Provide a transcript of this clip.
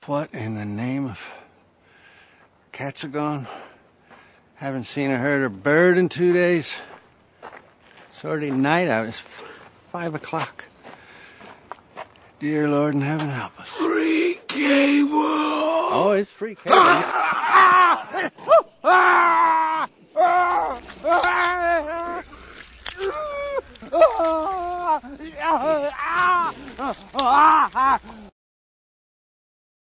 What in the name of cats are gone? Haven't seen or heard a bird in 2 days. It's already night out. It's 5 o'clock. Dear Lord in heaven, help us. Free cable! Oh, it's free cable.